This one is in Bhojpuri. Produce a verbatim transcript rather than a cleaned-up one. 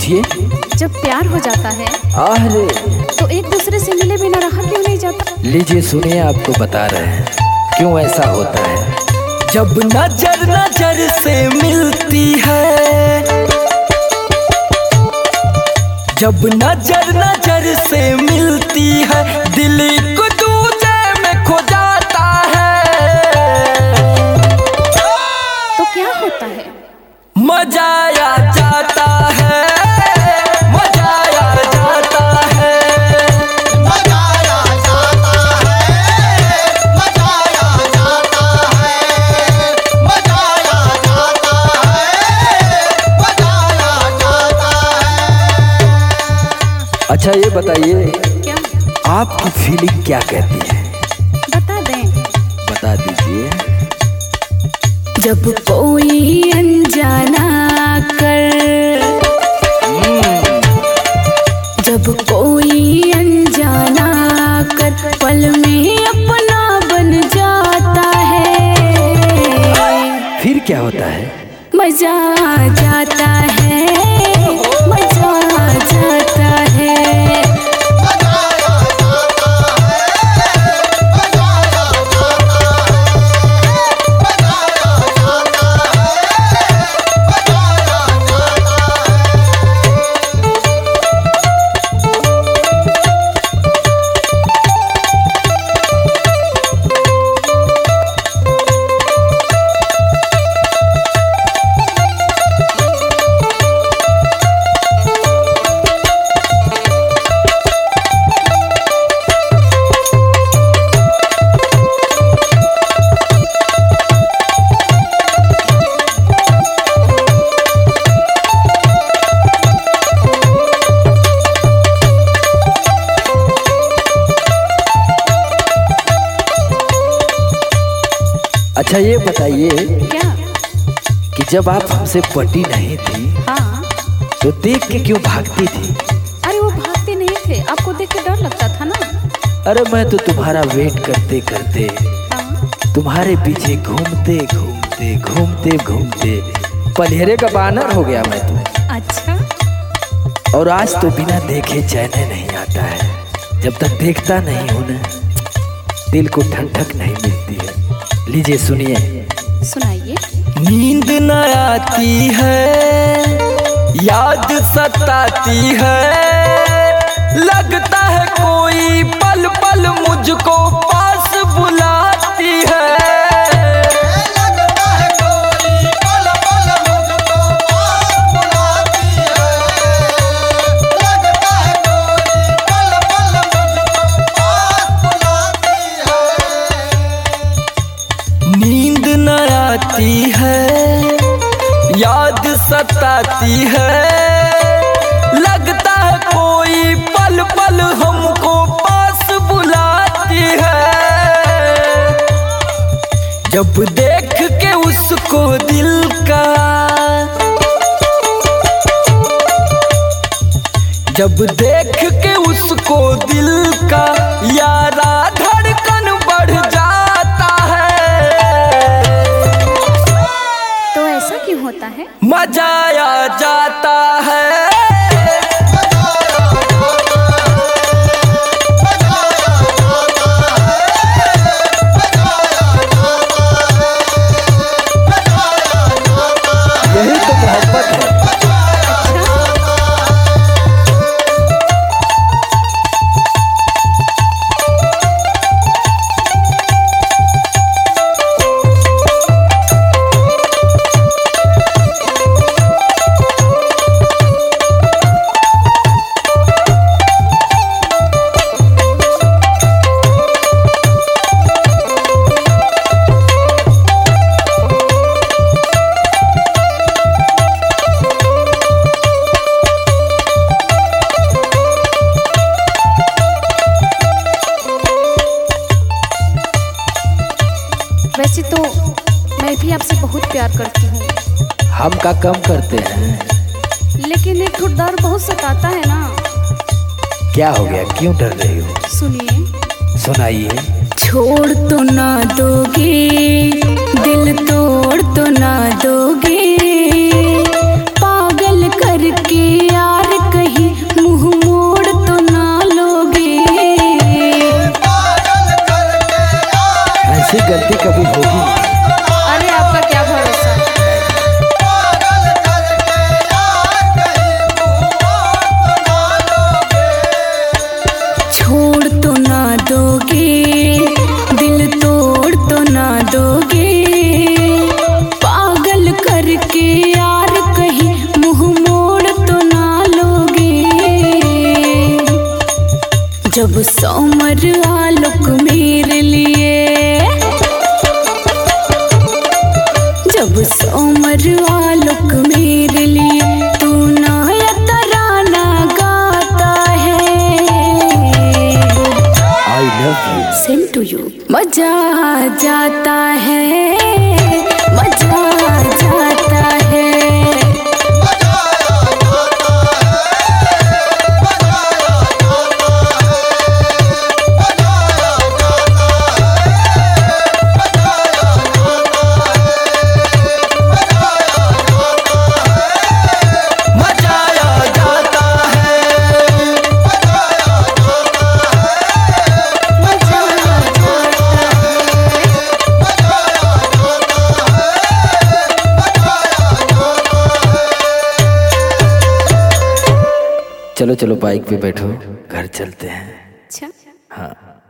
पूछिए। जब प्यार हो जाता है आहरे तो एक दूसरे से मिले बिना रहा क्यों नहीं जाता? लीजिए सुनिए, आपको बता रहे हैं क्यों ऐसा होता है। जब नजर नजर से मिलती है, जब नजर नजर से मिलती है, दिल एक दूजे में खो जाता है। तो क्या होता है? मजा आ जाता है, मजा आ जाता है, मजा आ जाता है, मजा आ जाता है, मजा आ जाता है, मजा आ जाता है। अच्छा ये बताइए, क्या? आपकी फीलिंग क्या कहती है? बता दें। बता दीजिए। जब कोई अनजाना कर, जब कोई अनजाना कर पल में अपना बन जाता है, फिर क्या होता है? मजा आ जाता है, मजा आ जाता है। मजा आ जाता है, मजा आ जाता है, मजा आ जाता है, मजा आ जाता अच्छा ये बताइए क्या? कि जब आप हमसे पटी नहीं थी हाँ। तो देख के क्यों भागती थी? अरे वो भागते नहीं थे, आपको देख के डर लगता था ना। अरे मैं तो तुम्हारा वेट करते करते, हाँ। तुम्हारे पीछे घूमते घूमते घूमते घूमते पलहेरे का बानर हो गया मैं तो। अच्छा। और आज तो बिना देखे चैन नहीं आता है। जब तक देखता नहीं हूं ना, दिल को ठंडक नहीं मिलती है। लीजिए सुनिए। सुनाइए। नींद न आती है, याद सताती है, लगता है कोई पल पल मुझको पास बुलाती है। लगता है कोई पल पल मुझको पास बुलाती है, लगता है कोई पल पल मुझको पास बुलाती है। नींद न आती है, याद सताती है, लगता है कोई पल पल हमको पास बुलाती है। जब देख के उसको दिल का, जब देख के उसको दिल का यारा धड़कन बढ़ जाता है। तो ऐसा क्यों होता है? मजा आ जाता है, यही तो मोहब्बत है। वैसे तो मैं भी आपसे बहुत प्यार करती हूँ, हम का कम करते हैं। लेकिन एक ठो डर बहुत सताता है ना। क्या हो गया, क्यों डर रही हो? सुनिए। सुनाइए। छोड़ तो ना दोगे, दिल तोड़ तो ना दोगे, पागल करके यार जब सोमर आलोक मेरे लिए, जब सोमर आलोक मेरे लिए तू नया तराना गाता है। I love you. Same to you. मजा आ जाता है, मजा आ जाता है। चलो चलो बाइक पे बैठो, घर चलते हैं। अच्छा। हाँ।